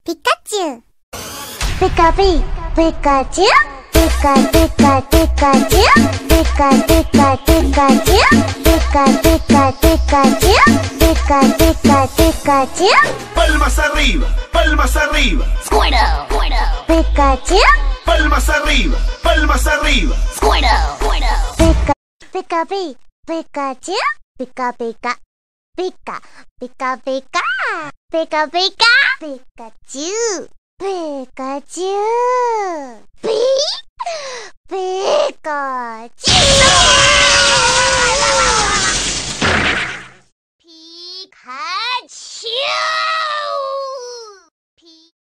Pikachu. Pika pi, Pikachu. Pika pika Pikachu. Pika pika Pikachu. Pika pika Pikachu. Pika pika Pikachu. Palmas arriba, palmas arriba. Squirtle, Squirtle, Pikachu. Palmas arriba, palmas arriba. Squirtle, Squirtle. Pika pika pi, Pikachu. Pika pika. Pika pika pika. Pika pika. Pikachu. Pikachu. Pi.